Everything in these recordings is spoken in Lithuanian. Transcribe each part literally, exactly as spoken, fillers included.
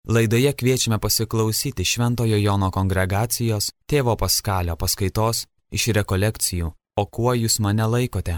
Laidoje kviečiame pasiklausyti Šventojo Jono kongregacijos tėvo Paskalio paskaitos iš rekolekcijų O kuo jūs mane laikote?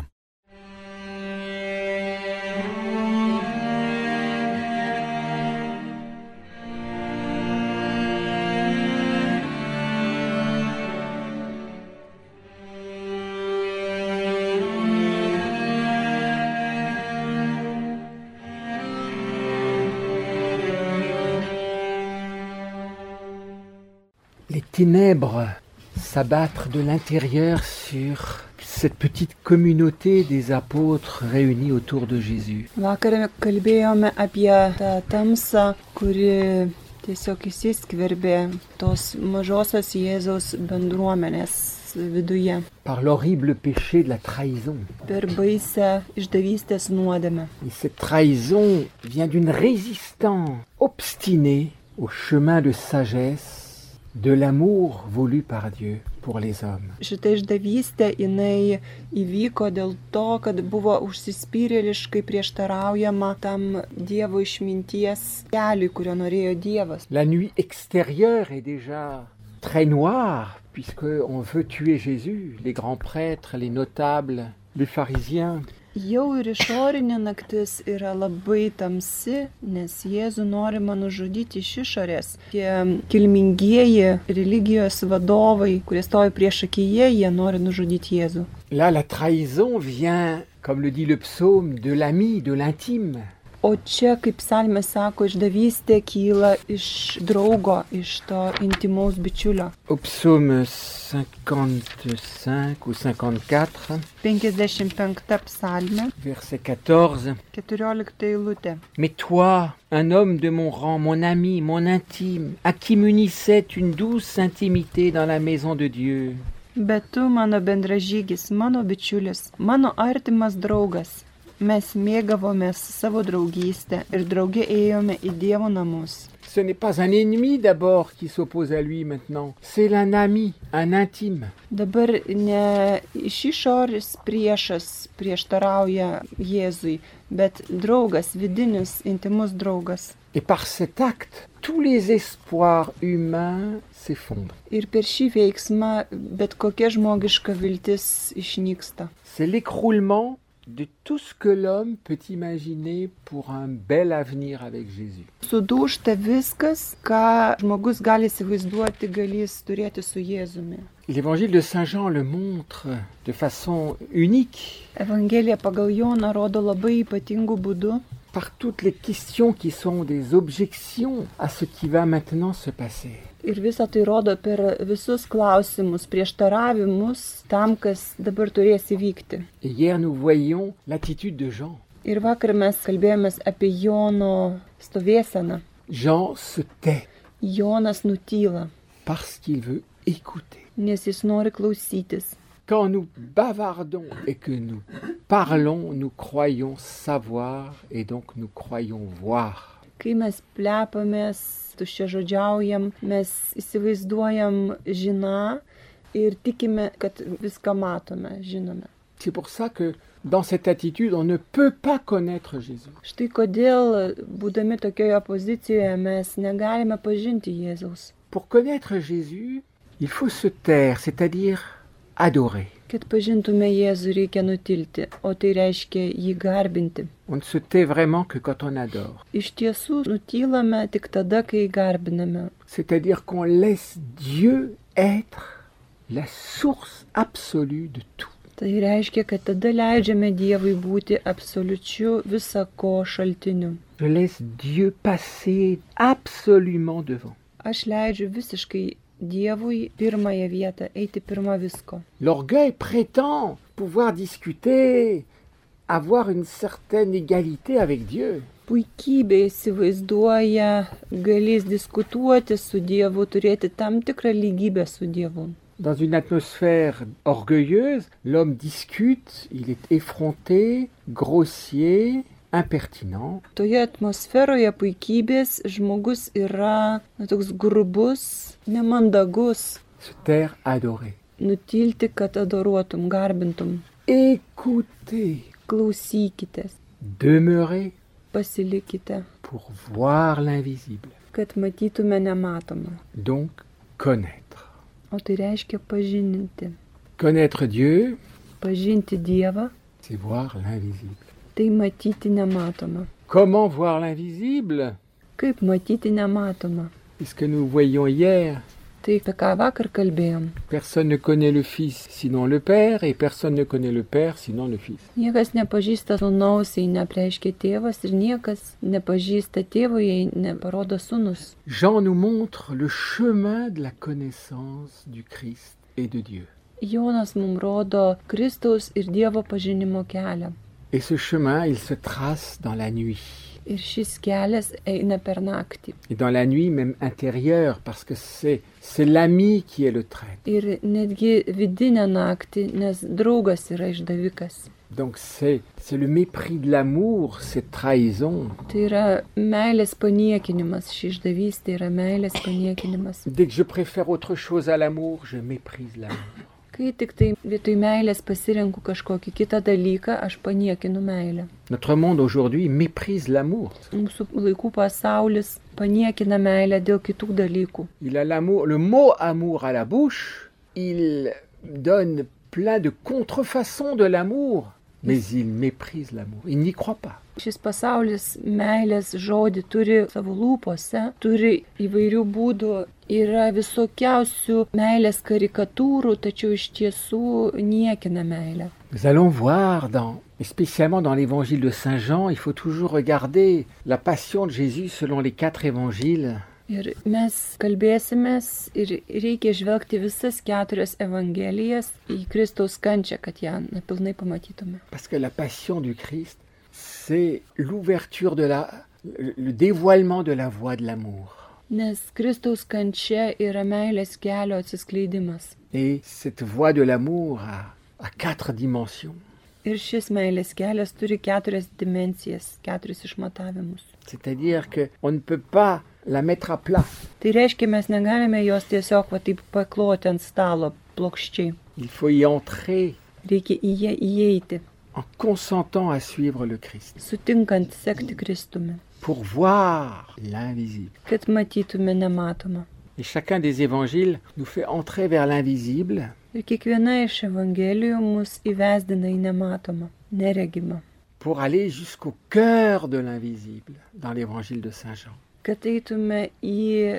Les ténèbres s'abattre de l'intérieur sur cette petite communauté des apôtres réunis autour de Jésus. Vakar kalbėjome apie tą tamsą, kuri tiesiog įsiskverbė tos mažosios Jėzaus bendruomenės viduje. Par l'horrible péché de la trahison. Per baisę išdavystės nuodėmę. Et cette trahison vient d'une résistance obstinée au chemin de sagesse de l'amour voulu par Dieu pour les hommes. Šita išdavystė jinai įvyko dėl to, kad buvo užsispyrėliškai prieštaraujama tam Dievo išminties keliui, kurio norėjo Dievas. La nuit extérieure est déjà très noire puisque on veut tuer Jésus, les grands prêtres, les notables, les pharisiens. Jau ir išorinė naktis yra labai tamsi, nes Jėzų norima nužudyti iš išorės. Tie kilmingieji religijos vadovai, kurie stovi priešakyje, jie nori nužudyti Jėzų. Là, la trahison vient, comme le dit le psaume, de l'ami, de l'intime. O čia, kaip psalmė sako, išdavystė kyla iš draugo, iš to intimaus bičiulio. Au psaume cinquante-cinq ou cinquante-quatre, penkiasdešimt penkta psalmė, verset quatorze. keturiolikta eilutė. Mais toi, un homme de mon rang, mon ami, mon intime, à qui m'unissait une douce intimité dans la maison de Dieu. Bet tu, mano bendražygis, mano bičiulis, mano artimas draugas. Mes mėgavomės savo draugystę ir drauge ėjome į Dievo namus. Ce n'est pas un ennemi d'abord qui s'oppose à lui maintenant, c'est un ami, un intime. Dabar ne iš išorės priešas prieštarauja Jėzui, bet draugas, vidinis, intimus draugas. Et par cet acte, tous les espoirs humains s'effondrent. Ir per šį veiksmą bet kokia žmogiška viltis išnyksta. C'est l'écroulement de tout ce que l'homme peut imaginer pour un bel avenir avec Jésus. Sudūžta viskas, ką žmogus gali įsivaizduoti, galės turėti su Jėzumi. L'évangile de Saint Jean le montre de façon unique. Evangelija pagal Joną rodo labai ypatingų būdų. Par toutes les questions qui sont des objections à ce qui va maintenant se passer. Ir visą tai rodo per visus klausimus, prieštaravimus tam, kas dabar turės įvykti. Et hier nous voyions l'attitude de Jean. Ir vakar mes kalbėjomės apie Jono stovėseną. Jean se tait. Jonas nutyla. Parce qu'il veut écouter. Nes jis nori klausytis. Quand nous bavardons et que nous parlons, nous croyons savoir et donc nous croyons voir. Kai mes plepamės, tuščiažodžiaujam, mes įsivaizduojam žiną ir tikime, kad viską matome, žinome. C'est pour ça que dans cette attitude, on ne peut pas connaître Jésus. Štai kodėl, būdami tokioje pozicijoje, mes negalime pažinti Jėzaus. Pour connaître Jésus, il faut se taire, c'est-à-dire adorer. Kad pažintume Jėzų, reikia nutilti, o tai reiškia jį garbinti. On ne se tait vraiment que quand on adore. Iš tiesų, nutylame tik tada, kai garbiname. C'est-à-dire qu'on laisse Dieu être la source absolue de tout. Tai reiškia, kad tada leidžiame Dievui būti absoliučiu visako šaltiniu. Je laisse Dieu passer absolument devant. Aš leidžiu visiškai Dievui pirmąją vietą, eiti pirma visko. L'orgueil prétend pouvoir discuter, avoir une certaine égalité avec Dieu. Puikybė įsivaizduoja, galės diskutuoti su Dievu, turėti tam tikrą lygybę su Dievu. Dans une atmosphère orgueilleuse, l'homme discute, il est effronté, grossier, impertinent. Toje atmosferoje puikybės žmogus yra na, toks grubus, nemandagus. Se taire, adorer. Nutilti, kad adoruotum, garbintum. Écoutez. Klausykitės. Demeurer. Pasilikite. Pour voir l'invisible. kad matytume nematomą. Donc, connaître. O tai reiškia pažinti. Connaître Dieu, Pažinti Dievą, c'est voir l'invisible. tai matyti nematomą. Comment voir l'invisible? Kaip matyti nematomą? C'est ce que nous voyions hier. Tai apie ką vakar kalbėjom. Personne ne connaît le Fils sinon le Père, et personne ne connaît le Père sinon le Fils. Niekas nepažįsta sūnaus, jei nepreiškia tėvas, ir niekas nepažįsta tėvo, jei neparodo sūnus. Jean nous montre le chemin de la connaissance du Christ et de Dieu. Jonas mums rodo Kristaus ir Dievo pažinimo kelią. Et ce chemin, il se trace dans la nuit. Ir šis kelias eina per naktį. Et dans la nuit même intérieure, parce que c'est, c'est l'ami qui est le traître. Ir netgi vidinę naktį, nes draugas yra išdavikas. Donc c'est, c'est le mépris de l'amour, cette trahison. Tai yra meilės paniekinimas, ši išdavystė yra meilės paniekinimas. Dès que je préfère autre chose à l'amour, je méprise l'amour. Kai tik tai vietoj meilės pasirenku kažkokį kitą dalyką, aš paniekinu meilę. Notre monde aujourd'hui méprise l'amour. Mūsų laikų pasaulis paniekina meilę dėl kitų dalykų. Il a l'amour, le mot amour à la bouche, il donne plein de contrefaçons de l'amour, mais il méprise l'amour, il n'y croit pas. Šis pasaulis meilės žodį turi savo lūpose, turi įvairių būdų, yra visokiausių meilės karikatūrų, tačiau iš tiesų niekina meilę. Nous allons voir, dans, et spécialement dans l'évangile de Saint Jean, il faut toujours regarder la passion de Jésus selon les quatre évangiles. Ir mes kalbėsimės ir reikia žvelgti visas keturias evangelijas į Kristaus kančią, kad ją pilnai pamatytume. Parce que la passion du Christ, c'est l'ouverture de la, le dévoilement de la voie de l'amour. Nes Kristaus kančia yra meilės kelio atsiskleidimas. Et cette voie de l'amour a, a quatre dimensions. Ir šis meilės kelias turi keturias dimensijas, keturis išmatavimus. C'est-à-dire qu'on ne peut pas la mettre à plat. Tai reiškia, mes negalime jos tiesiog va taip pakloti ant stalo plokščiai. Il faut y entrer Reikia į ją įeiti, en consentant à suivre le Christ, sutinkant sekti Kristumi, pour voir l'invisible. kad matytume nematomą. Et chacun des évangiles nous fait entrer vers l'invisible Ir kiekviena iš evangelijų mus įvesdina į nematomą, neregimą. pour aller jusqu'au cœur de l'invisible dans l'évangile de Saint Jean. Kad eitume į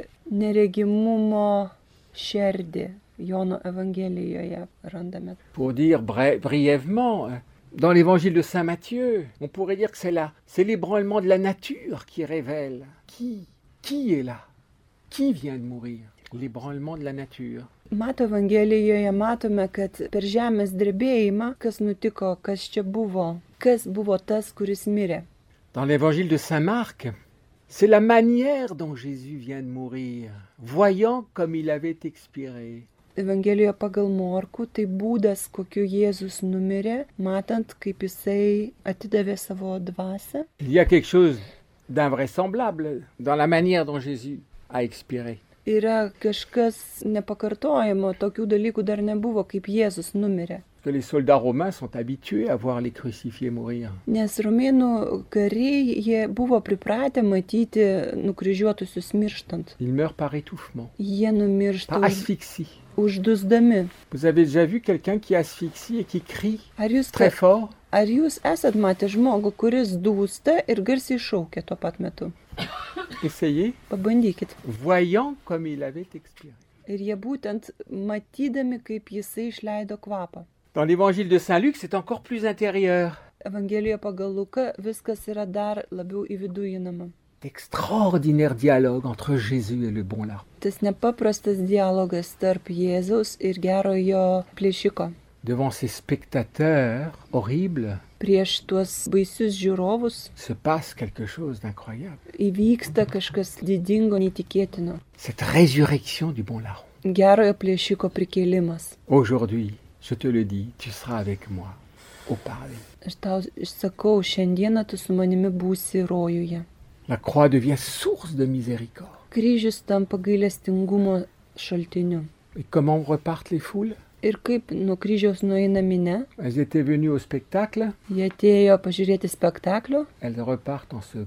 neregimumo šerdį, Jono evangelijoje randame. Pour dire bref, brièvement, dans l'évangile de Saint Matthieu, on pourrait dire que c'est là, c'est l'ébranlement de la nature qui révèle qui, qui est là, qui vient de mourir, l'ébranlement de la nature. Mato evangelijoje matome, kad per žemės drebėjimą, kas nutiko, kas čia buvo, kas buvo tas, kuris mirė. Dans l'évangile de Saint Marc, c'est la manière dont Jésus vient de mourir, voyant comme il avait expiré. Evangelijoje pagal Morkų tai būdas, kokiu Jėzus numirė, matant, kaip jisai atidavė savo dvasią. Il y a quelque chose d'invraisemblable dans la manière dont Jésus a expiré. Yra kažkas nepakartojamo, tokių dalykų dar nebuvo, kaip Jėzus numirė. Que les soldats romains sont habitués à voir les crucifiés mourir. Nes romėnų kariai, jie buvo pripratę matyti nukryžiuotusius mirštant. Ils meurent par étouffement, Jie numiršta par už, asphyxie. uždusdami. Vous avez déjà vu quelqu'un qui asphyxie et qui crie Ar jūs, très fort? ar jūs esat matę žmogų, kuris dūsta ir garsiai šaukia tuo pat metu? Essayez, Pabandykit. voyant comme il avait expiré. Ir jie būtent matydami, kaip jisai išleido kvapą. Dans l'évangile de Saint Luc, c'est encore plus intérieur. Evangelijoje pagal Luką viskas yra dar labiau į vidų įnama. Extraordinaire dialogue entre Jésus et le bon larron. Tas nepaprastas dialogas tarp Jėzaus ir gerojo plėšiko. Devant ces spectateurs horribles, Prieš tuos baisius žiūrovus se passe quelque chose d'incroyable. įvyksta kažkas didingo, neįtikėtino. Cette résurrection du bon larron. Gerojo plėšiko prikėlimas. Aujourd'hui, je te le dis, tu seras avec moi au paradis. Aš tau sakau, šiandieną tu su manimi būsi rojuje. La croix devient source de miséricorde. Kryžius tampa gailestingumo šaltiniu. Et comment repartent les foules? Ir kaip nuo kryžiaus nueina minia, Elles étaient venues au spectacle, jie atėjo pažiūrėti spektaklio, elles repartent en se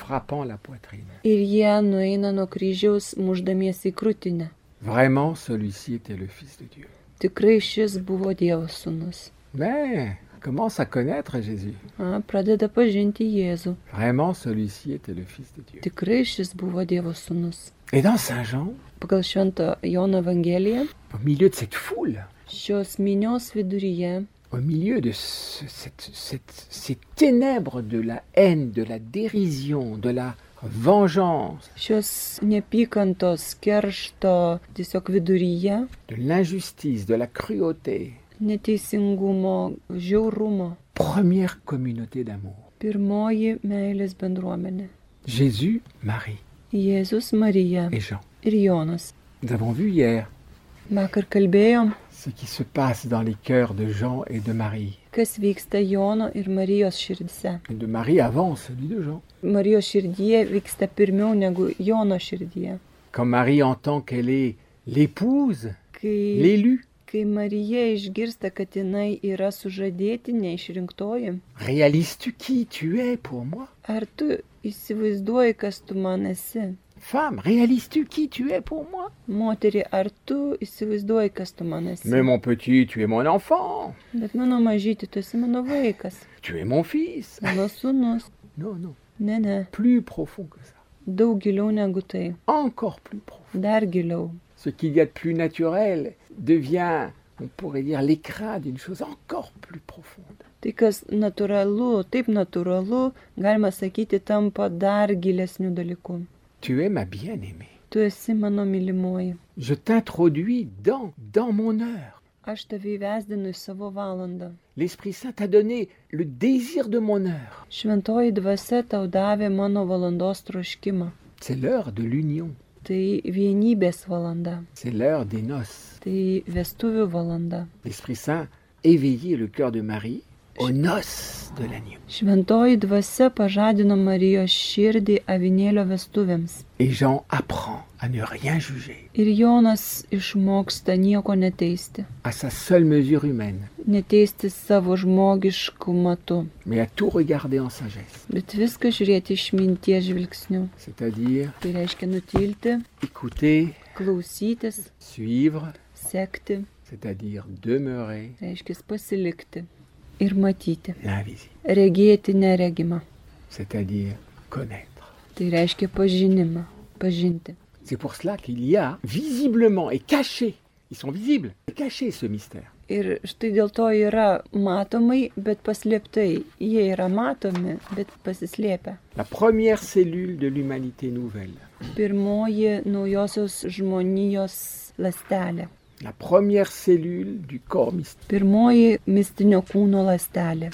frappant la poitrine. Ir jie nueina nuo kryžiaus muždamiesi į krūtinę. Vraiment, celui-ci était le Fils de Dieu. Tikrai šis buvo Dievo sūnus. Mais commence à connaître Jésus. A, pradeda pažinti Jėzų. Vraiment, celui-ci était le Fils de Dieu. Tikrai šis buvo Dievo sūnus. Et dans Saint Jean, Pagal Švento Jono Evangeliją, au milieu de cette foule, šios minios viduryje, au milieu de ce- cette- cette- ces ténèbres de la haine, de la dérision, de la vengeance, šios neapykantos, keršto, tiesiog viduryje, de l'injustice, de la cruauté, neteisingumo, žiaurumo, première communauté d'amour. pirmoji meilės bendruomenė. Jésus, Marie Jėzus, Marija et Jean. ir Jonas. Nous avons vu hier Vakar kalbėjom, ce qui se passe dans les cœurs de Jean et de Marie. kas vyksta Jono ir Marijos širdise. Et de Marie avant celui de Jean. Marijos širdyje vyksta pirmiau negu Jono širdyje. Quand Marie entend qu'elle est l'épouse, Kai, l'élu, kai Marija išgirsta, kad jinai yra sužadėtinė išrinktoji, réalises-tu qui tu es pour moi? ar tu įsivaizduoji, kas tu man esi? Femme, réalises-tu qui tu es pour moi? Moteri, ar tu įsivaizduoji, kas tu man esi? Mais mon petit, tu es mon enfant, Bet mano mažyti, tu esi mano vaikas, tu es mon fils. mano sūnus. Non, non, Ne, ne, plus profond que ça, daug giliau negu tai. encore plus profond. Dar giliau. Ce qu'il y a de plus naturel devient, on pourrait dire, l'écrin d'une chose encore plus profonde. Tai, kas natūralu, taip natūralu, galima sakyti, tampa dar gilesnių dalykų. Tu es ma bien-aimée. Tu esi mano mylimoji. Je t'introduis dans, dans mon heure. Aš tave įvesdinu į savo valandą. L'Esprit Saint t'a donné le désir de mon heure. Šventoji dvasia tau davė mano valandos troškimą. C'est l'heure de l'union. Tai vienybės valanda. C'est l'heure des noces. Tai vestuvių valanda. L'Esprit Saint éveillait le cœur de Marie aux noces de l'agneau. Šventoji dvasia pažadino Marijos širdį avinėlio vestuvėms. Et Jean apprend à ne rien juger, Ir Jonas išmoksta nieko neteisti. à sa seule mesure humaine, Neteisti savo žmogiškų matų, mais à tout regarder en sagesse. bet viską žiūrėti išminties žvilgsniu. C'est-à-dire Tai reiškia nutilti, écouter, klausytis, suivre, sekti, c'est-à-dire demeurer reiškia pasilikti ir matyti. l'invisible, Regėti neregimą. c'est-à-dire connaître. Tai reiškia pažinimą, pažinti. C'est pour cela qu'il y a visiblement et caché, ils sont visibles, caché ce mystère. Ir štai dėl to yra matomai, bet paslėptai. Jie yra matomi, bet pasislėpę. La première cellule de l'humanité nouvelle, Pirmoji naujosios žmonijos lastelė. la première cellule du corps mystique, Pirmoji mistinio kūno lastelė.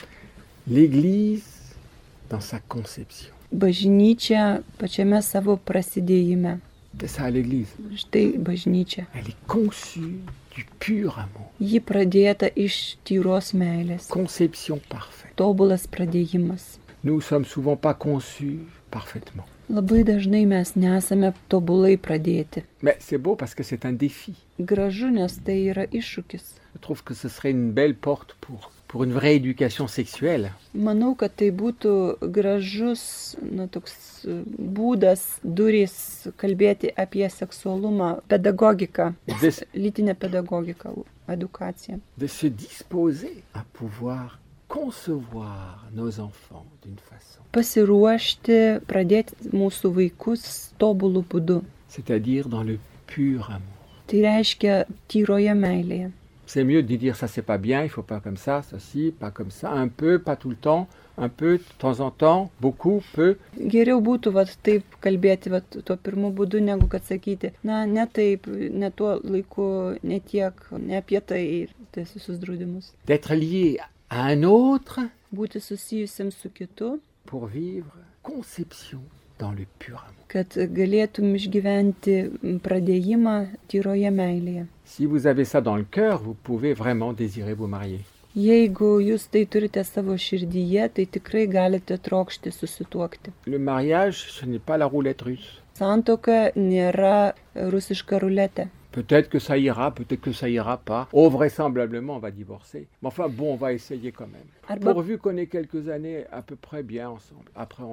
l'Église dans sa conception. Bažnyčia pačiame savo prasidėjime. C'est ça l'Église. Štai bažnyčia. Elle est conçue du pur amour. Ji pradėta iš tyros meilės. Conception parfaite. Tobulas pradėjimas. Nous sommes souvent pas conçus parfaitement. Labai dažnai mes nesame tobulai pradėti. Mais c'est beau parce que c'est un défi. Gražu, nes tai yra iššūkis. Je trouve que ce serait une belle porte pour, pour une vraie éducation sexuelle. Manau, kad tai būtų gražus, na, toks e, būdas, durys kalbėti apie seksualumą, pedagogiką, De, lytinę pedagogiką, edukaciją. de se disposer à pouvoir concevoir nos enfants d'une façon, Pasiruošti, pradėti mūsų vaikus tobulų būdu. c'est-à-dire dans le pur amour. Tai reiškia tyroje meilėje. C'est mieux de dire ça c'est pas bien, il faut pas comme ça, ceci, pas comme ça, un peu, pas tout le temps, un peu, de temps en temps, beaucoup, peu. Geriau būtų vat, taip kalbėti vat, tuo pirmu būdu, negu kad sakyti, na, ne taip, ne tuo laiku, ne tiek, ne apie tai, tas visus draudimus. D'être lié à un autre Būti susijusiam su kitu, pour vivre conception dans le pur amour. kad galėtum išgyventi pradėjimą tyroje meilėje. Si vous avez ça dans le cœur, vous pouvez vraiment désirer vous marier. Jeigu jūs tai turite savo širdyje, tai tikrai galite trokšti susituokti. Le mariage, ce n'est pas la roulette russe. Santuoka nėra rusiška ruletė. Peut-être que ça ira, peut-être que ça ira pas. Oh, vraisemblablement, on va divorcer. Mais enfin, bon, on va essayer quand même. Arba, Pourvu qu'on ait quelques années à peu près bien ensemble. Après, on verra.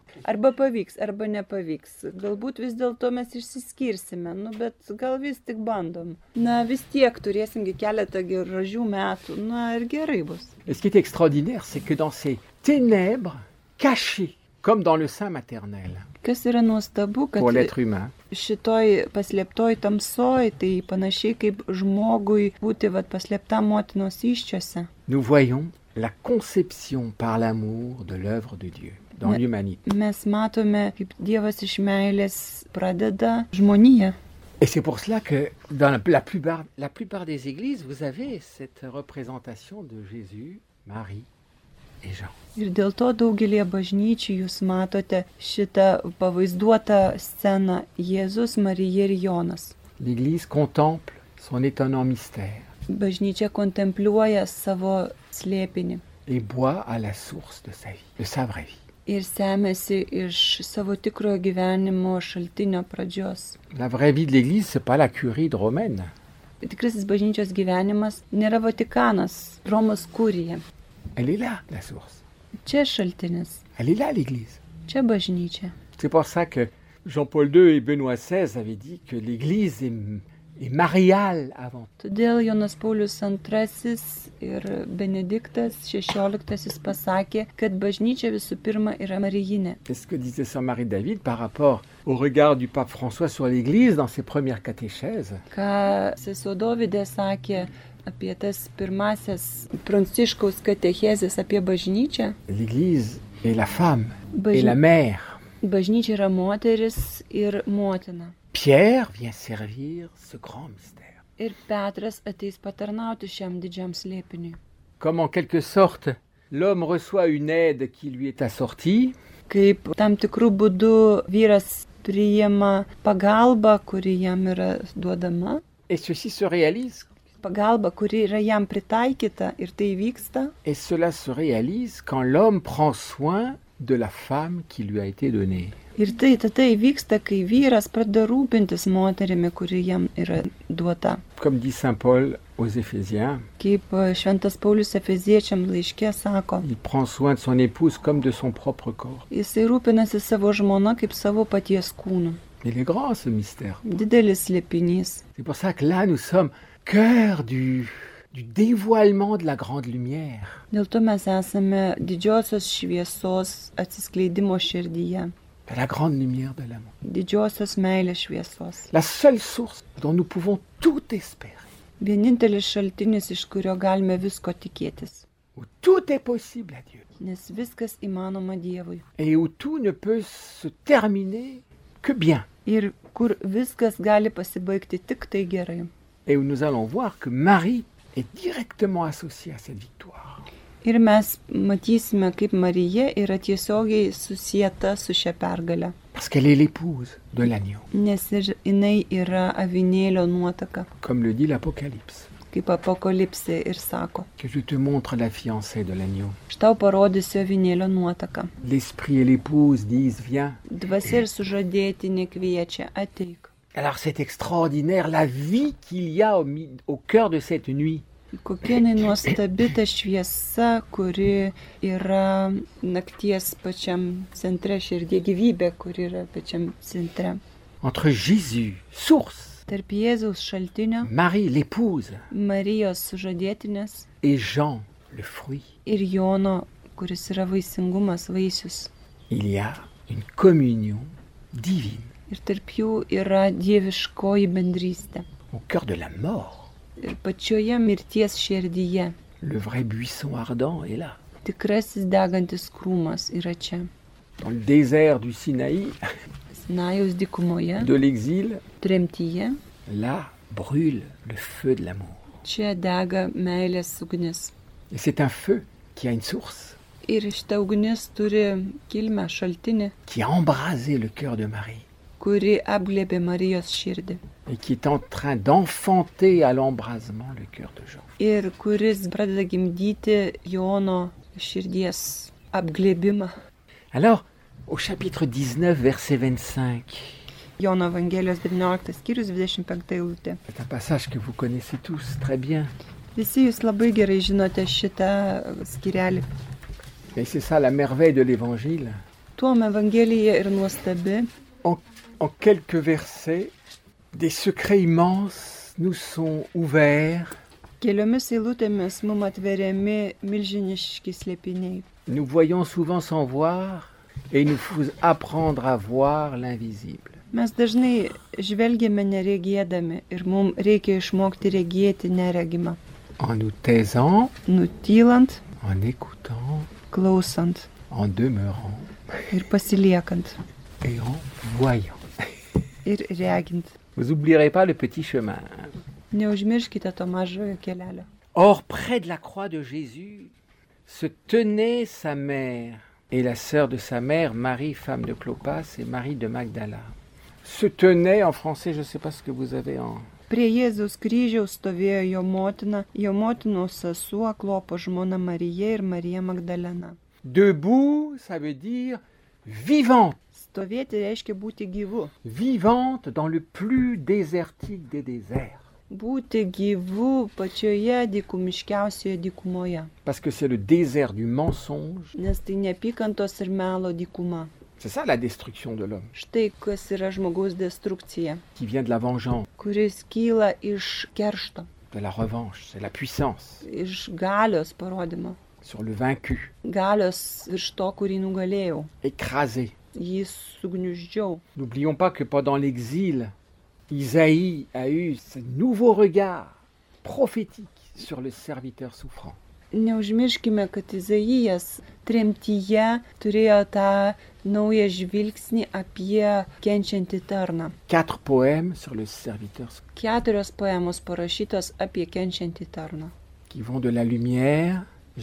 Arba pavyks, arba nepavyks. Galbūt vis dėlto mes išsiskirsime, nu, bet gal vis tik bandom. Na, vis tiek turėsimgi keletą gražių metų, na ir gerai bus. Et ce qui est extraordinaire, c'est que dans ces ténèbres cachées, comme dans le sein maternel, Kas yra nuostabu, kad pour l'être humain, šitoj paslėptoj tamsoj, tai panašiai kaip žmogui būti vat, paslėpta motinos įsčiose. nous voyons la conception par l'amour de l'œuvre de Dieu dans Mais- l'humanité. Mes matome, kaip Dievas iš meilės pradeda žmoniją. Et c'est pour cela que dans la, la plupart, la plupart des églises, vous avez cette représentation de Jésus, Marie et Jean. Ir dėl to daugelie bažnyčių jūs matote šitą pavaizduotą sceną Jėzus, Marija ir Jonas. L'Église contemple son étonnant mystère Bažnyčia kontempliuoja savo slėpinį et boit à la source de sa vie, de sa vraie vie. ir semėsi iš savo tikrojo gyvenimo šaltinio pradžios. La vraie vie de l'Église, c'est pas la curie de romaine. Tikrasis bažnyčios gyvenimas nėra Vatikanas, Romos kurija. Elle est là, la source. Čia šaltinis, Elle est là, l'Église. čia bažnyčia. C'est pour ça que Jean-Paul deux et Benoît seize avaient dit que l'Église est, est mariale avant tout. Todėl Jonas Paulius antrasis ir Benediktas šešioliktasis pasakė, kad bažnyčia visų pirma yra marijinė. C'est ce que disait Saint Marie-David par rapport au regard du pape François sur l'Église dans ses premières catéchèses. Ką sesuo Dovidė sakė apie tas pirmasias Pranciškaus katechezės apie bažnyčią. L'Église est la femme et Bažny... la mère. Bažnyčia yra moteris ir motina. Pierre vient servir ce grand mystère. Ir Petras ateis patarnauti šiam didžiam slėpiniui. Comme en quelque sorte, l'homme reçoit une aide qui lui est assortie, Kaip tam tikrų būdų vyras priima pagalbą, kuri jam yra duodama. et ceci se réalise. Pagalba, kuri yra jam pritaikyta ir tai vyksta. Et cela se réalise quand l'homme prend soin de la femme qui lui a été donnée. Ir tai tada įvyksta, kai vyras pradeda rūpintis moterimi, kuri jam yra duota. Comme dit saint Paul aux Éphésiens, Kaip šventas Paulius Efeziečiam laiške sako, il prend soin de son épouse comme de son propre corps. jisai rūpinasi savo žmona kaip savo paties kūnu. Il est grand ce mystère. Didelis slėpinys. C'est pour ça que là nous sommes cœur du, du dévoilement de la grande lumière. Dėl to mes esame didžiosios šviesos atsiskleidimo širdyje, De la grande lumière de l'amour. didžiosios meilės šviesos. La seule source dont nous pouvons tout espérer, Vienintelis šaltinis, iš kurio galime visko tikėtis, où tout est possible à Dieu, nes viskas įmanoma Dievui. et où tout ne peut se terminer que bien, Ir kur viskas gali pasibaigti tik tai gerai. et où nous allons voir que Marie est directement associée à cette victoire. Ir mes matysime, kaip Marija yra tiesiogiai susijęta su šia pergale, Parce qu'elle est l'épouse de l'agneau, nes ir jinai yra avinėlio nuotaka, comme le dit l'Apocalypse, kaip apokalipsė ir sako. que je te montre la fiancée de l'agneau. Štau parodysiu avinėlio nuotaką. L'esprit et l'épouse disent, viens. Dvasia ir sužadėtinė kviečia, ateik. Alors c'est extraordinaire la vie qu'il y a au, mi- au cœur de cette nuit. Kokia jinai nuostabi ta šviesa, kuri yra nakties pačiam centre, širdie gyvybė, kuri yra pačiam centre. Entre Jésus, source, Tarp Jėzaus šaltinio, Marie, l'épouse, Marijos sužadėtinės et Jean, le fruit, ir Jono, kuris yra vaisingumas, vaisius. il y a une communion divine Ir tarp jų yra dieviškoji bendrystė. au cœur de la mort. Ir pačioje mirties širdyje Le vrai buisson ardent est là. tikrasis degantis krūmas yra čia. Dans le désert du Sinaï, Sinajaus dykumoje, de l'exil, tremtyje, là brûle le feu de l'amour. čia dega meilės ugnis. Et c'est un feu qui a une source, Ir šita ugnis turi kilmę šaltinį, qui a embrasé le cœur de Marie kuri apglėbė Marijos širdį. et qui est en train d'enfanter à l'embrasement le cœur de Jean. Ir kuris pradeda gimdyti Jono širdies apglėbimą. Alors, au chapitre dix-neuf, verset vingt-cinq, Jono Evangelijos devynioliktas skyrius dvidešimt penkta eilutė. c'est un passage que vous connaissez tous très bien. Visi jūs labai gerai žinote šitą skyrelį. Et c'est ça la merveille de l'Évangile, Tuom Evangelija ir nuostabi. En, en quelques versets, des secrets immenses nous sont ouverts. Keliomis eilutėmis mum atveriami milžiniški slėpiniai. Nous voyons souvent sans voir et il nous faut apprendre à voir l'invisible. Mes dažnai žvelgiame neregėdami ir mums reikia išmokti regėti neregimą. En nous taisant, Nutylant, en écoutant, klausant en demeurant ir pasiliekant et en voyant. ir regint. Vous n'oublierez pas le petit chemin. Neužmirškite to mažojo kelelio. Or, près de la croix de Jésus, se tenait sa mère et la sœur de sa mère, Marie, femme de Clopas, et Marie de Magdala. Se tenait, en français, je ne sais pas ce que vous avez en... Prie Jėzaus kryžiaus stovėjo jo motina, jo motinos sesuo, Klopo žmona Marija ir Marija Magdalena. Debout, ça veut dire vivante. Stovėti reiškia būti gyvu. Vivante dans le plus désertique des déserts. Būti gyvu pačioje dykumiškiausioje dykumoje. Parce que c'est le désert du mensonge. Nes tai neapykantos ir melo dykuma. C'est ça la destruction de l'homme, Štai kas yra žmogaus destrukcija, qui vient de la vengeance, kuris kyla iš keršto, de la revanche, c'est la puissance iš galios parodymo. sur le vaincu, Galios virš to, kurį nugalėjau. écrasé. Jį sugniuždžiau. N'oublions pas que pendant l'exil, Isaïe a eu ce nouveau regard prophétique sur le serviteur souffrant. Neužmirškime, kad Izaijas tremtyje turėjo tą naują žvilgsnį apie kenčiantį tarną. Quatre poèmes sur le serviteur souffrant, Keturios poemos parašytos apie kenčiantį tarną. qui vont de la lumière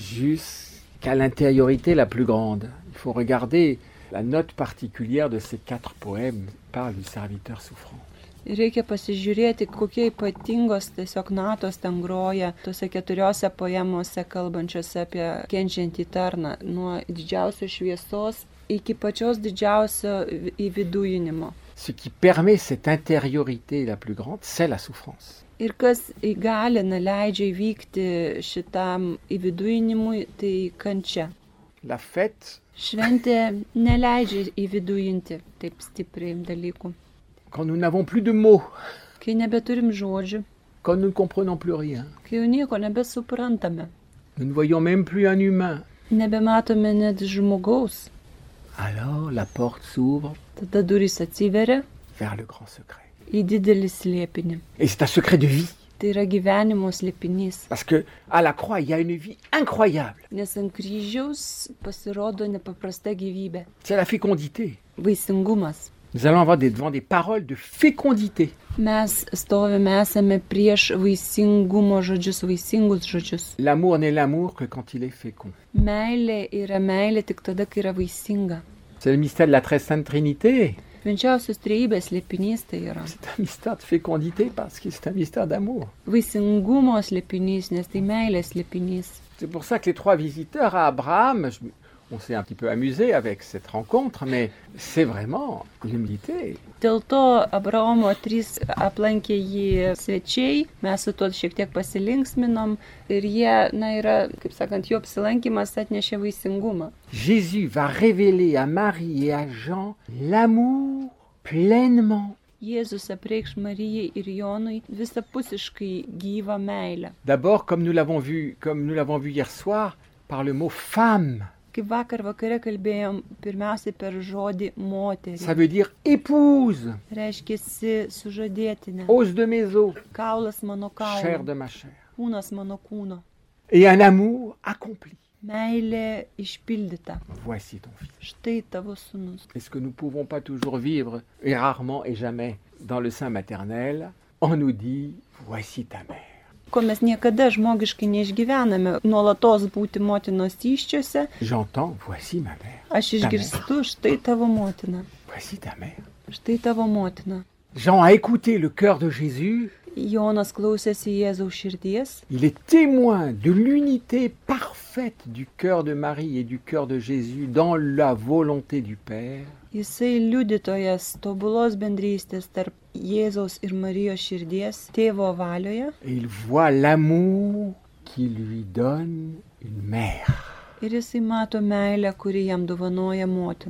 jusqu'à l'intériorité la plus grande. Il faut regarder la note particulière de ces quatre poèmes parle du serviteur souffrant. Reikia pasižiūrėti, kokie ypatingos tiesiog natos ten groja tose keturiose poemose kalbančiose apie kenčiantį tarną, nuo didžiausios šviesos iki pačios didžiausio įvidujinimo. Ce qui permet cette intériorité la plus grande, c'est la souffrance. Ir kas įgalina, leidžia įvykti šitam įvidujinimui, tai kančia. La fête, Šventė neleidžia įvidujinti taip stipriai dalykų. quand nous n'avons plus de mots, Kai nebeturim žodžių, quand nous ne comprenons plus rien, kai jau nieko nebesuprantame, nous ne voyons même plus un humain, nebematome net žmogaus, alors la porte s'ouvre tada durys atsiveria vers le grand secret. į didelį slėpinį. Et c'est un secret de vie, Tai yra gyvenimo slėpinys. parce que à la croix, il y a une vie incroyable. Nes ant kryžiaus pasirodo nepaprasta gyvybė. C'est la fécondité. Vaisingumas. Nous allons avoir des, devant des paroles de fécondité. Mes stovime, esame prieš vaisingumo žodžius, vaisingus žodžius. L'amour n'est l'amour que quand il est fécond. Meilė yra meilė tik tada, kai yra vaisinga. C'est le mystère de la très sainte Trinité. Švenčiausios trejybės slėpinys tai yra. C'est un mystère de fécondité parce que c'est un mystère d'amour. Vaisingumo slėpinys, nes tai meilės slėpinys. C'est pour ça que les trois visiteurs à Abraham, je- on s'est un petit peu amusé avec cette rencontre, mais c'est vraiment l'humilité. Dėl to Abraomo trys aplankė jį svečiai, mes su tuo šiek tiek pasilinksminom ir jie, na, yra, kaip sakant, jo apsilankimas atnešė vaisingumą. Jésus va révéler à Marie et à Jean l'amour pleinement. Jėzus apreikš Marijai ir Jonui visapusiškai gyvą meilę. D'abord, comme nous l'avons vu, comme nous l'avons vu hier soir, par le mot femme. Kaip vakar vakare kalbėjom, pirmiausiai per žodį moterį. Ça veut dire épouse, Reiškiasi sužadėtinė. os de mes os, Kaulas mano chair kaulo, de ma chair. kūnas mano kūno. Et un amour accompli. Meilė išpildyta. Voici ton fils. Štai tavo sūnus. Est-ce que nous ne pouvons pas toujours vivre, et rarement et jamais, dans le sein maternel, on nous dit, voici ta mère. Ko mes niekada žmogiškai neišgyvename, nuolatos būti motinos įščiuose, J'entends, voici ma mère. aš išgirstu, štai tavo motina. Voici ta mère. Štai tavo motina. Jean a écouté le cœur de Jésus. Jonas klausėsi Jėzaus širdies. Il est témoin de l'unité parfaite du cœur de Marie et du cœur de Jésus dans la volonté du Père. Jisai liudytojas tobulos bendrystės tarp Jėzaus ir Marijos širdies tėvo valioje Et il voit l'amour qui lui donne une mère. ir jisai mato meilę, kuri jam dovanoja motina.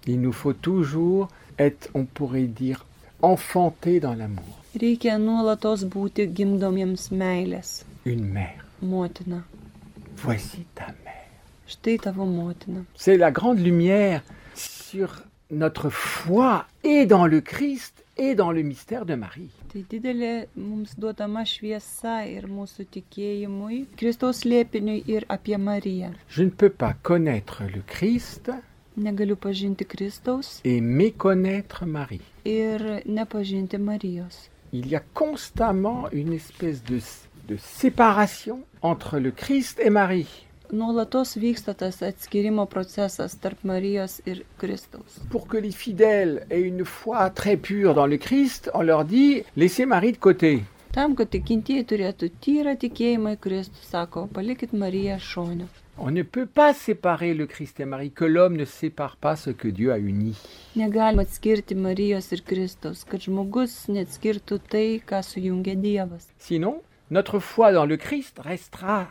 Il nous faut toujours être, on pourrait dire, enfanté dans l'amour. Reikia nuolatos būti gimdomiems meilės. Une mère. Motina. Voici ta mère. Štai tavo motina. C'est la grande lumière sur notre foi et dans le Christ et dans le mystère de Marie. Tai didelė mums duodama šviesa ir mūsų tikėjimui, Kristaus slėpiniui ir apie Mariją. Je ne peux pas connaître le Christ Negaliu pažinti Kristaus et méconnaître Marie. ir nepažinti Marijos. Il y a constamment une espèce de, de séparation entre le Christ et Marie. Nuolatos vyksta tas atskirimo procesas tarp Marijos ir Kristaus. Pour que les fidèles aient une foi très pure dans le Christ, on leur dit « laissez Marie de côté ». Tam, kad tikintieji turėtų tyrą tikėjimą į Kristų, sako, palikit Mariją šonę. On ne peut pas séparer le Christ et Marie, que l'homme ne sépare pas ce que Dieu a uni. Negalima atskirti Marijos ir Kristaus, kad žmogus neatskirtų tai, ką sujungia Dievas. Sinon, notre foi dans le Christ restera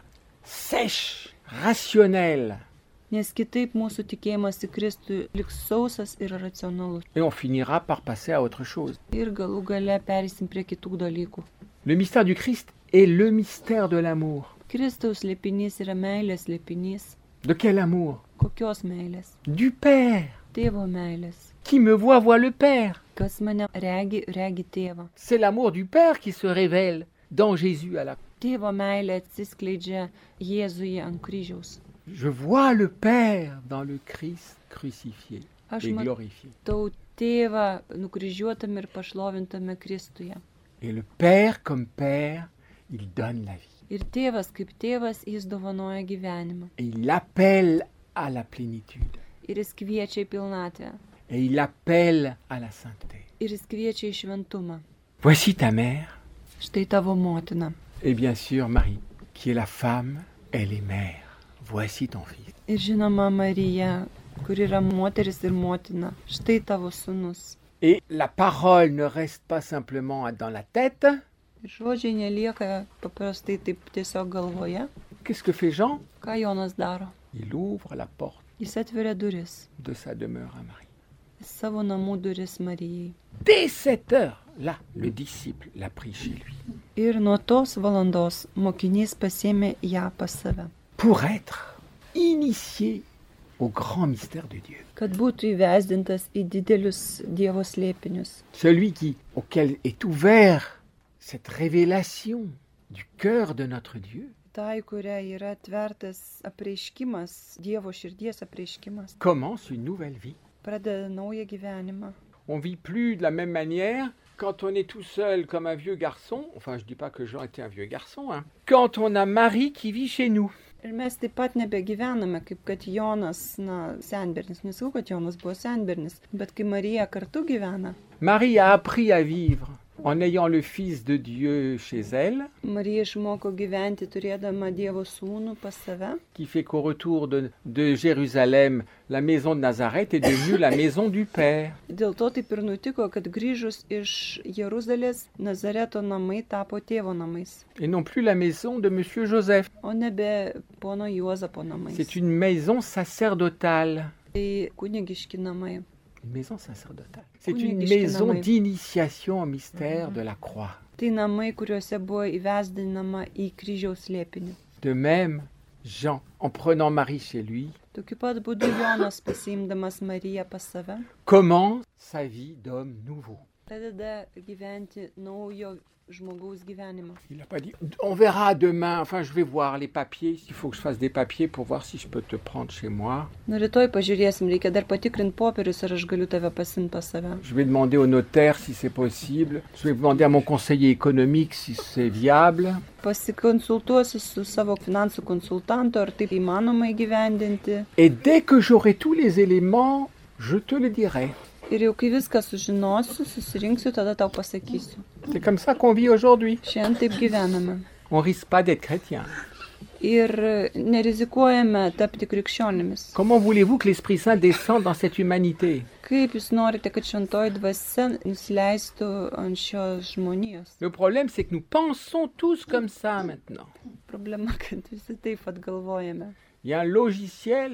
sèche, rationnelle. Nes kitaip mūsų tikėjimas į Kristų liks sausas ir racionalus. Et on finira par passer à autre chose. Ir galų gale pereisim prie kitų dalykų. Le mystère du Christ est le mystère de l'amour. Kristaus slėpinys yra meilės slėpinys. De quel amour? Kokios meilės? Du Père. Tėvo meilės. Qui me voit, voit le Père. Kas mane regi, regi tėvą. C'est l'amour du Père qui se révèle dans Jésus à la croix. Tėvo meilė atsiskleidžia Jėzuje ant kryžiaus. Je vois le Père dans le Christ crucifié Aš et glorifié. matau tėvą nukryžiuotame ir pašlovintame Kristuje. Et le Père comme Père, il donne la vie. Ir tėvas kaip tėvas, jis dovanoja gyvenimą. Et il appelle à la plénitude. Ir jis kviečia į pilnatvę. Et il appelle à la sainteté. Ir jis kviečia į šventumą. Voici ta mère. Štai tavo motina. Et bien sûr Marie, qui est la femme, elle est mère. Voici ton fils. Ir žinoma Marija, kur yra moteris ir motina. Štai tavo sūnus. Et la parole ne reste pas simplement dans la tête. Ir žodžiai nelieka paprastai taip tiesiog galvoje. Qu'est-ce que fait Jean? Ką Jonas daro? Il ouvre la porte Jis atveria duris. de sa demeure à Marie. Savo namų duris Marijai. Dès cette heure-là, le disciple l'a pris chez lui. Ir nuo tos valandos mokinys pasėmė ją pas save. Pour être initié au grand mystère de Dieu. Kad būtų įvesdintas į didelius Dievo slėpinius. Celui qui, auquel est ouvert cette révélation du cœur de notre Dieu. Tai, kuria yra atvertas apreiškimas, Dievo širdies apreiškimas. Commence une nouvelle vie. Pradeda naują gyvenimą. On vit plus de la même manière quand on est tout seul comme un vieux garçon. Enfin, je dis pas que Jean était un vieux garçon, hein. Quand on a Marie qui vit chez nous. Ir mes taip pat nebegyvename, kaip kad Jonas, na, senbernis. Nesakau, kad Jonas buvo senbernis, bet kai Marija kartu gyvena. Marie a appris à vivre en ayant le Fils de Dieu chez elle, Marija išmoko gyventi turėdama Dievo sūnų pas save, qui fait qu'au retour de, de Jérusalem, la maison de Nazareth est devenue la maison du Père. Dėl to taip ir nutiko, kad grįžus iš Jeruzalės, Nazareto namai tapo tėvo namais, Et non plus la maison de Monsieur Joseph. o nebe pono Juozapo namais. C'est une maison sacerdotale. Tai kunigiški namai. Une maison sacerdotale. C'est Kunigiški une maison namai. d'initiation au mystère de la croix. Tai namai, kuriuose buvo įvesdinama į kryžiaus slėpinį. De même, Jean, en prenant Marie chez lui, Tokiu pat būdu Jonas pasiimdamas Mariją pas save, commence sa vie d'homme nouveau. pradeda gyventi naujo žmogaus gyvenimą. Il n'a pas dit, on verra demain, enfin je vais voir les papiers, il faut que je fasse des papiers pour voir si je peux te prendre chez moi. Nu, rytoj pažiūrėsim, reikia dar patikrinti popierius, ar aš galiu tave pasimti pas save. Je vais demander au notaire si c'est possible. Je vais demander à mon conseiller économique si c'est viable. Pasikonsultuosiu su savo finansų konsultantu, ar taip įmanoma įgyvendinti. Et dès que j'aurai tous les éléments, je te le dirai. Ir jau kai viską sužinosiu, susirinksiu, tada tau pasakysiu. C'est comme ça qu'on vit aujourd'hui. Šiandien taip gyvename. On risque pas d'être chrétien. Ir nerizikuojame tapti krikščionimis. Comment voulez-vous que l'Esprit Saint descende dans cette humanité? Kaip jūs norite, kad šventoji dvasia nusileistų ant šios žmonijos? Le problème, c'est que nous pensons tous comme ça maintenant. Problema, kad visi taip pat galvojame. Il y a un logiciel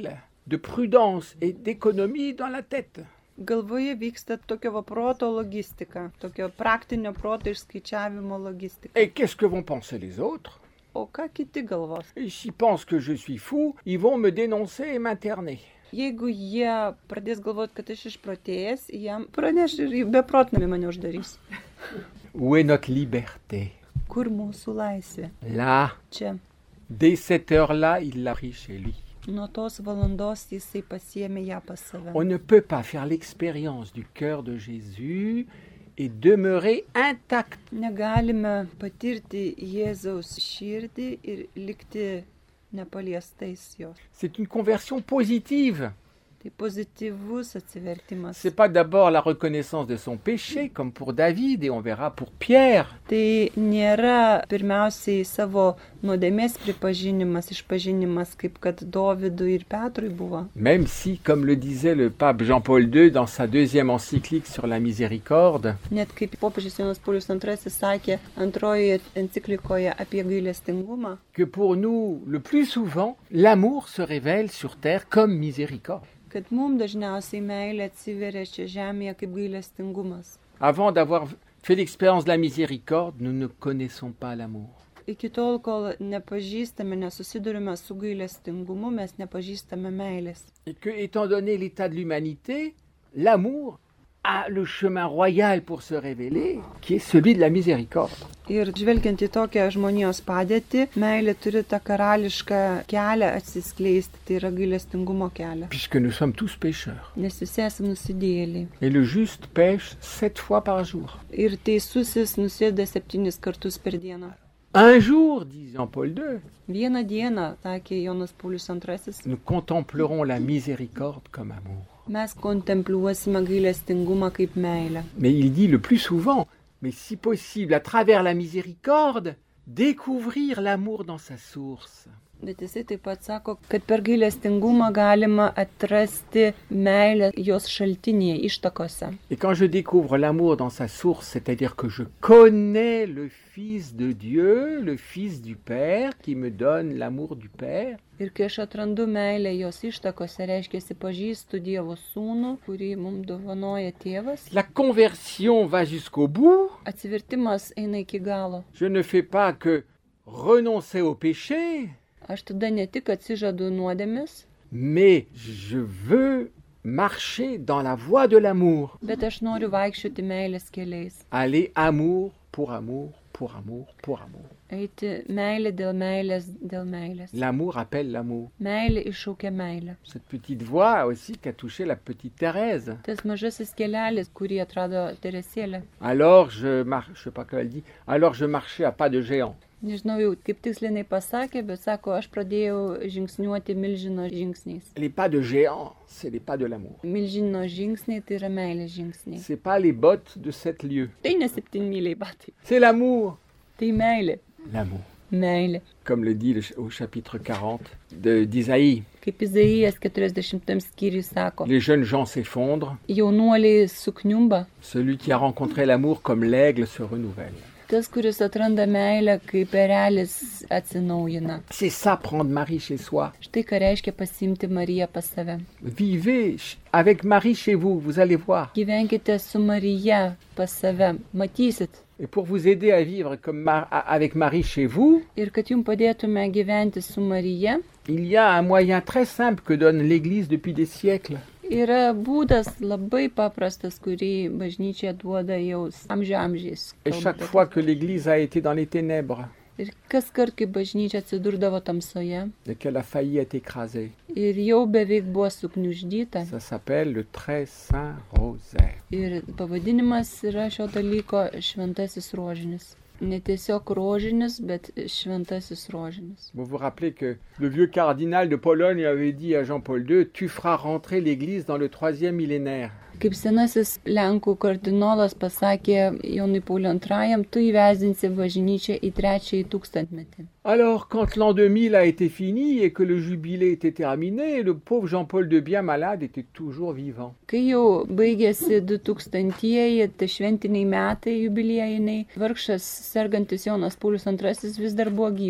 de prudence et d'économie dans la tête. Galvoje vyksta tokio va proto logistika, tokio praktinio proto išskaičiavimo logistika. Et qu'est-ce que vont penser les autres? O ką kiti galvos? Et s'ils pensent que je suis fou, ils vont me dénoncer et m'interner. Jeigu jie pradės galvoti, kad aš išprotėjęs, jam praneš ir beprotnami mane uždarys. Où est notre liberté? Kur mūsų laisvė? Là, Čia. dès cette heure-là, il l'a pris chez lui. Nuo tos valandos jisai pasiėmė ją pas save. On ne peut pas faire l'expérience du cœur de Jésus et demeurer intact. Negalime patirti Jėzaus širdį ir likti nepaliestais jos. C'est une conversion positive. Tai pozityvus atsivertimas. C'est pas d'abord la reconnaissance de son péché, comme pour David, et on verra pour Pierre. Tai nėra pirmiausiai savo nuodėmės pripažinimas, išpažinimas, kaip kad Dovydui ir Petrui buvo. Même si, comme le disait le pape Jean-Paul deux dans sa deuxième encyclique sur la miséricorde, Net kaip popiežius Jonas Paulius antrasis sakė antrojoje enciklikoje apie gailestingumą, que pour nous, le plus souvent, l'amour se révèle sur terre comme miséricorde. kad mums dažniausiai meilė atsiveria čia žemėje kaip gailestingumas. Avant d'avoir fait l'expérience de la miséricorde, nous ne connaissons pas l'amour. Iki tol, kol nepažįstame, nesusidurime su gailestingumu, mes nepažįstame meilės. Et que, étant donné l'état de l'humanité, l'amour a le chemin royal pour se révéler, qui est celui de la miséricorde. Ir žvelgiant į tokią žmonijos padėtį, meilė turi tą karališką kelią atsiskleisti, tai yra gailestingumo kelią. Puisque nous sommes tous pécheurs. Nes visi esame nusidėjėliai. Et le juste pêche sept fois par jour. Ir teisusis nusėda septynis kartus per dieną. Un jour, dit Jean-Paul deux, Vieną dieną, sakė Jonas Paulius antrasis, nous contemplerons la miséricorde comme amour. mes kontempliuosime gailestingumą kaip meilę. Mais il dit le plus souvent, mais si possible, à travers la miséricorde, découvrir l'amour dans sa source. Bet jisai taip pat sako, kad per gailestingumą galima atrasti meilę jos šaltinėje, ištakose. Et quand je découvre l'amour dans sa source, c'est-à-dire que je connais le Fils de Dieu, le Fils du Père, qui me donne l'amour du Père, Ir kai aš atrandu meilę jos ištakose, reiškia, pažįstu Dievo sūnų, kurį mums dovanoja tėvas. la conversion va jusqu'au bout. Atsivertimas eina iki galo. Je ne fais pas que renoncer au péché, Aš tada ne tik atsižadu nuodėmis, mais je veux marcher dans la voie de l'amour. bet aš noriu vaikščioti meilės keliais. Aller amour pour amour, pour amour, pour amour. Eiti meilė dėl meilės, dėl meilės. L'amour appelle l'amour. Meilė iššaukia meilę. Cette petite voix aussi qui a touché la petite Thérèse. Tas mažasis kelelis, kurį atrado Teresėlė. Alors je marche, je sais pas quoi elle dit, alors je marchais à pas de géant. Nežinau jau kaip tikslinai pasakė, bet sako, aš pradėjau žingsniuoti milžino žingsniais. Les pas de géant, c'est les pas de l'amour. Milžino žingsniai tai yra meilės žingsniai. C'est pas les bottes de sept lieues. Tai ne septynmyliai batai. C'est l'amour. Tai meilė. L'amour. Meilė. Comme le dit le, au chapitre quarante de, d'Isaïe. Kaip Izaijas keturiasdešimtam skyriui sako, Les jeunes gens s'effondrent. jaunuoliai sukniumba, Celui qui a rencontré l'amour comme l'aigle se renouvelle. tas, kuris atranda meilę, kaip erelis atsinaujina. C'est ça, prendre Marie chez soi. Štai ką reiškia pasimti Mariją pas save. Vivez ch- avec Marie chez vous, vous allez voir. Gyvenkite su Marija pas save, matysit. Et pour vous aider à vivre comme Mar- a- avec Marie chez vous, Ir kad jums padėtume gyventi su Marija, il y a un moyen très simple que donne l'Église depuis des siècles. yra būdas labai paprastas, kurį bažnyčia duoda jau amžių amžiais. Et chaque fois que l'Église a été dans les ténèbres Ir kas kart, kai bažnyčia atsidurdavo tamsoje et qu'elle a failli être écrasée, ir jau beveik buvo sukniuždyta. ça s'appelle le très saint rosaire. Ir pavadinimas yra šio dalyko šventasis rožinis. Ne tiesiog rožinis, bet šventasis rožinis. Vous vous rappelez que le vieux cardinal de Pologne avait dit à Jean-Paul deux, tu feras rentrer l'Église dans le troisième millénaire. Kaip senasis Lenkų kardinolas pasakė Jonui Pauliui antrajam, tu įvezinsi bažnyčią į trečiąjį tūkstantmetį. Alors, quand l'an deux mille a été fini et que le jubilé était terminé, le pauvre Jean-Paul deux, bien malade, était toujours vivant. Kai jau baigėsi du tūkstantieji, tai šventiniai metai jubiliejiniai, vargšas sergantis Jonas Paulius antrasis vis dar buvo gyvas.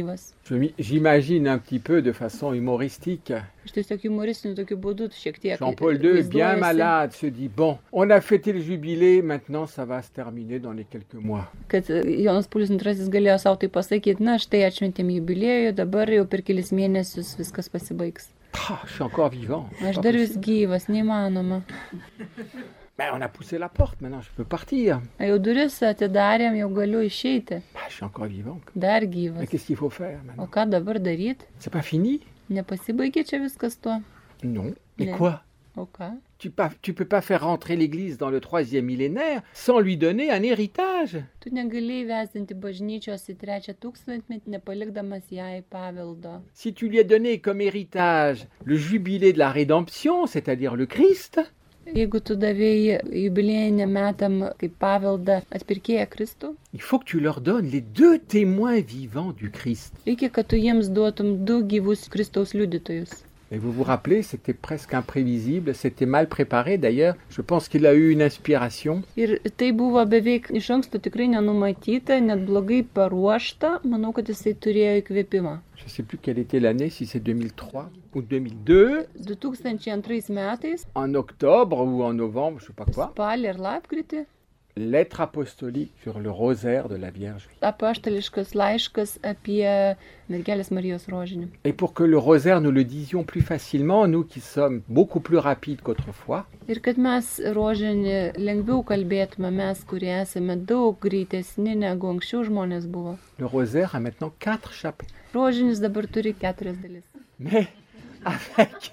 J'imagine un petit peu de façon humoristique. Aš tiesiog humoristiniu tokiu būdu šiek tiek. Jean-Paul deux, bien malade, se dit, bon, on a fêté le jubilé, maintenant ça va se terminer dans les quelques mois. Kad Jonas Paulius antrasis galėjo savo tai pasakyti, na štai atšventėm jubiliejų, dabar jau per kelis mėnesius viskas pasibaigs. Ah, je suis encore vivant. Aš dar vis gyvas, neįmanoma. Ben, on a poussé la porte, maintenant je peux partir. Jau duris atidarėm, jau galiu išeiti. Ben, je suis encore vivant. Dar Mais gyvas. qu'est-ce qu'il faut faire O maintenant? ką dabar daryti? C'est pas fini? Nepasibaigė čia viskas tuo. Non. Mais Non. quoi? O ką? Tu ne peux pas faire rentrer l'Église dans le troisième millénaire sans lui donner un héritage. Tu negalėjai vestinti bažnyčios į trečią tūkstantmetį, nepalikdamas jai paveldo. Si tu lui as donné comme héritage le jubilé de la rédemption, c'est-à-dire le Christ, Jeigu tu davėjai jubiliejiniam metam kaip paveldą atpirkėją Kristų, il faut que tu leur donnes les deux témoins vivants du Christ. reikia, kad tu jiems duotum du gyvus Kristaus liudytojus. Et vous vous rappelez, c'était presque imprévisible, c'était mal préparé d'ailleurs. Je pense qu'il a eu une inspiration. Ir tai buvo beveik iš anksto tikrai nenumatyta, net blogai paruošta. Manau, kad jisai turėjo įkvėpimą. Je ne sais plus quelle était l'année, si c'est deux mille trois ou deux mille deux, du tūkstančiai antrais metais, en octobre ou en novembre, je ne sais pas quoi, spalį ir lapkritį, lettre apostolique sur le rosaire de la Vierge. apaštališkas laiškas apie mergelės Marijos rožinį. Et pour que le rosaire, nous le disions plus facilement, nous qui sommes beaucoup plus rapides qu'autrefois, Ir kad mes rožinį lengviau kalbėtume, mes, kurie esame daug greitesni negu anksčiau žmonės buvo. le rosaire a maintenant quatre chapitres. Rožinis dabar turi keturias dalis. Mais avec,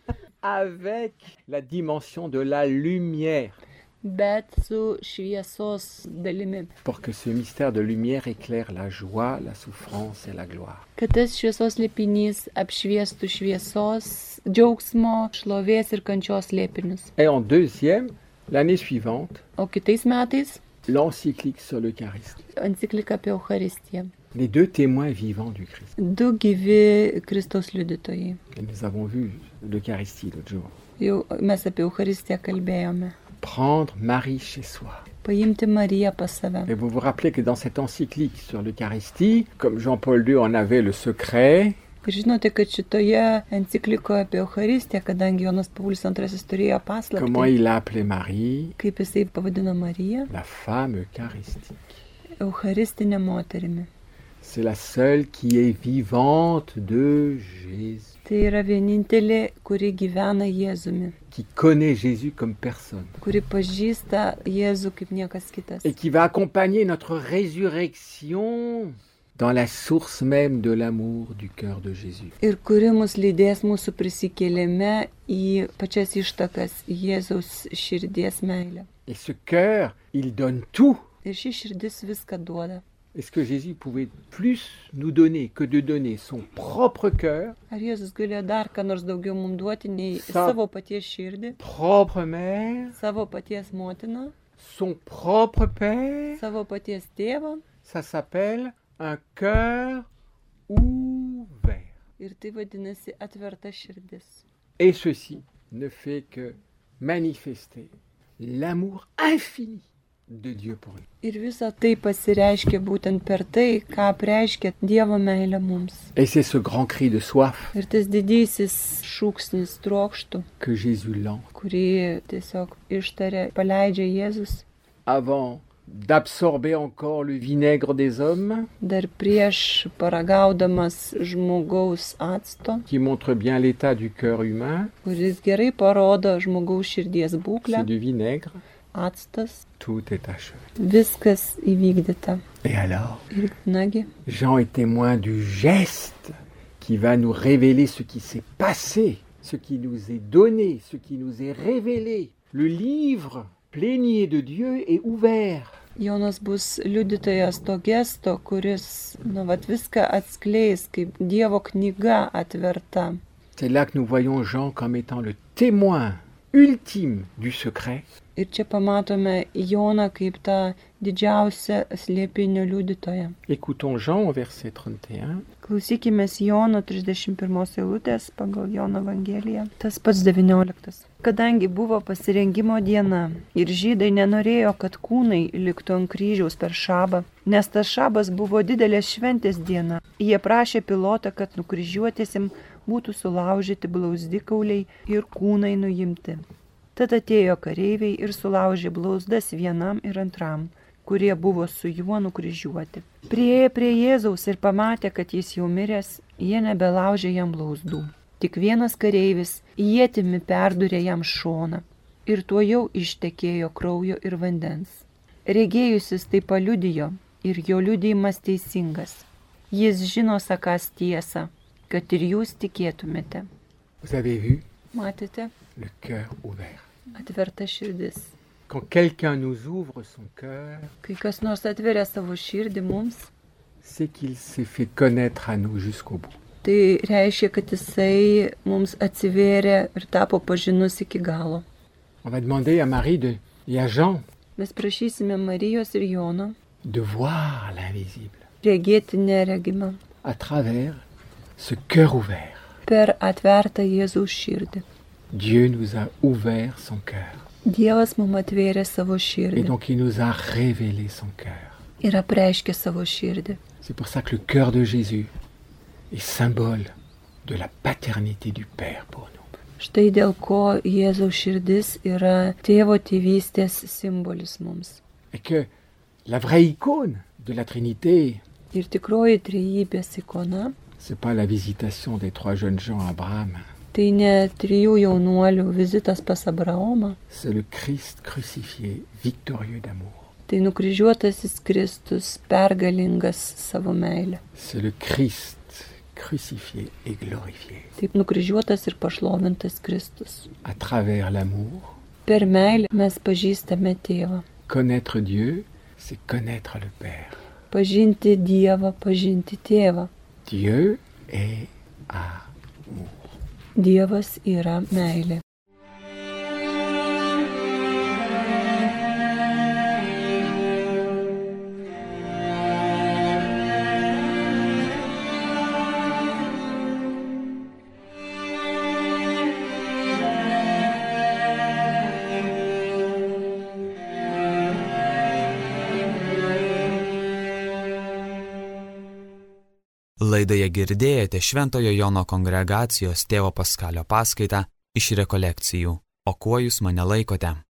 avec la dimension de la lumière, Bet su šviesos dalimi. pour que ce mystère de lumière éclaire la joie, la souffrance et la gloire. Kad tas šviesos lėpinys apšviestų šviesos, džiaugsmo, šlovės ir kančios lėpinius. Et en deuxième, l'année suivante, O kitais metais l'encyclique sur l'Eucharistie. enciklika apie Eucharistiją. Les deux témoins vivants du Christ. Du gyvi Kristaus liudytojai. Et nous avons vu l'Eucharistie l'autre jour. Jau mes apie Eucharistiją kalbėjome. Prendre Marie chez soi. Paimti Mariją pas save. Et vous vous rappelez que dans cette encyclique sur l'Eucharistie, comme Jean-Paul deux en avait le secret, Ir žinote, kad šitoje enciklikoje apie Eucharistiją, kadangi Jonas Paulius antrasis turėjo comment paslaptį, il a appelé Marie kaip jisai pavadino Mariją, la femme eucharistique. Eucharistinė moterimi. C'est la seule qui est vivante de Jésus, Tai yra vienintelė, kuri gyvena Jėzumi, qui connaît Jésus comme personne kuri pažįsta Jėzų kaip niekas kitas. et qui va accompagner notre résurrection dans la source même de l'amour du cœur de Jésus. Ir kuri mus lydės mūsų prisikėlime į pačias ištakas Jėzaus širdies meilę. Et ce cœur, il donne tout. Ir ši širdis viską duoda. Est-ce que Jésus pouvait plus nous donner que de donner son propre cœur, Ar Jėzus galėjo dar ką nors daugiau mums duoti nei Sa- savo paties širdį, propre mère, savo paties motiną, son propre père? savo paties tėvą? Ça s'appelle un cœur ouvert. Ir tai vadinasi atverta širdis. Et ceci ne fait que manifester l'amour infini de Dieu pour nous. Ir visa tai pasireiškia būtent per tai, ką reiškia Dievo meilė mums. Et c'est ce grand cri de soif Ir tas didysis šūksnis trokštų, que Jésus lance kurį tiesiog ištarė, paleidžia Jėzus, avant d'absorber encore le vinaigre des hommes, dar prieš paragaudamas žmogaus acto, qui montre bien l'état du cœur humain. kuris gerai parodo žmogaus širdies C'est būklę, du vinaigre, actas, tout est achevé. viskas įvykdyta. Et alors, Ir nagi, Jean est témoin du geste qui va nous révéler ce qui s'est passé, ce qui nous est donné, ce qui nous est révélé. Le livre plénier de Dieu est ouvert. Jonas bus liudytojas to gesto, kuris, nu, vat viską atskleis, kaip Dievo knyga atverta. C'est là que nous voyons Jean comme étant le témoin ultime du secret. Ir čia pamatome Joną kaip tą didžiausią slėpinio liudytoją. Écoutons Jean au verset trente et un. Klausykime Jono trisdešimt pirmos eilutės pagal Jono Evangeliją. Tas pats devynioliktas. Kadangi buvo pasirengimo diena ir žydai nenorėjo, kad kūnai liktų ant kryžiaus per šabą, nes tas šabas buvo didelės šventės diena, jie prašė Pilotą, kad nukryžiuotiesim būtų sulaužyti blauzdikauliai ir kūnai nuimti. Tad atėjo kareiviai ir sulaužė blauzdas vienam ir antram, kurie buvo su juo nukryžiuoti. Priėjo prie Jėzaus ir pamatė, kad jis jau miręs, jie nebelaužė jam blauzdų. Tik vienas kareivis ietimi perdurė jam šoną ir tuo jau ištekėjo kraujo ir vandens. Regėjusis tai paliudijo ir jo liudijimas teisingas. Jis žino sakąs tiesą, kad ir jūs tikėtumėte. Vous avez vu Matėte? le cœur ouvert. Atverta širdis. Quand quelqu'un nous ouvre son cœur, Kai kas nors atveria savo širdį mums, c'est qu'il s'est fait connaître à nous jusqu'au bout. tai reiškia, kad jisai mums atsivėrė ir tapo pažinus iki galo. On va demander à Marie de, et à Jean Mes prašysime Marijos ir Jono de voir l'invisible regėti neregimą à travers ce cœur ouvert. per atvertą Jėzaus širdį. Dieu nous a ouvert son cœur Dievas mums atvėrė savo et širdį donc il nous a révélé son cœur. ir apreiškė savo širdį. C'est pour ça que le cœur de Jésus est symbole de la paternité du Père pour nous. Štai dėl ko Jėzaus širdis yra tėvo tėvystės simbolis mums. Et que la vraie icône de la Trinité, Ir tikroji trejybės ikona, c'est pas la visitation des trois jeunes gens à Abraham, tai ne trijų jaunuolių vizitas pas Abraomą, c'est le Christ crucifié, victorieux d'amour. tai nukryžiuotasis Kristus pergalingas savo meilę. C'est le Christ crucifié et glorifié. Taip nukryžiuotas ir pašlovintas Kristus. À travers l'amour, Per meilę mes pažįstame tėvą. connaître Dieu, c'est connaître le Père. Pažinti Dievą, pažinti tėvą. Dieu est amour. Dievas yra meilė. Laidoje girdėjote Šventojo Jono kongregacijos tėvo Paskalio paskaitą iš rekolekcijų O kuo jūs mane laikote?